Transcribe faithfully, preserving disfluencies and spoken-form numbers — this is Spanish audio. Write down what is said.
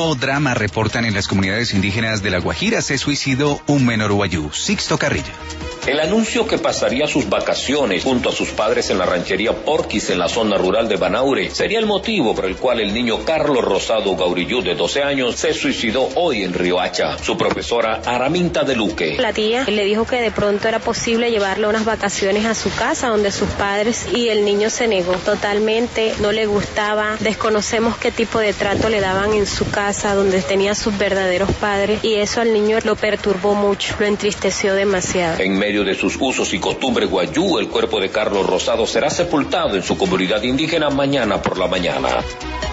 Nuevo drama reportan en las comunidades indígenas de La Guajira. Se suicidó un menor guayú. Sixto Carrillo. El anuncio que pasaría sus vacaciones junto a sus padres en la ranchería Porquis en la zona rural de Banaure sería el motivo por el cual el niño Carlos Rosado Gaurillú, de doce años, se suicidó hoy en Riohacha. Su profesora Araminta de Luque. La tía le dijo que de pronto era posible llevarle unas vacaciones a su casa donde sus padres, y el niño se negó totalmente, no le gustaba. Desconocemos qué tipo de trato le daban en su casa donde tenía sus verdaderos padres, y eso al niño lo perturbó mucho, lo entristeció demasiado. En medio de sus usos y costumbres guayú, el cuerpo de Carlos Rosado será sepultado en su comunidad indígena mañana por la mañana.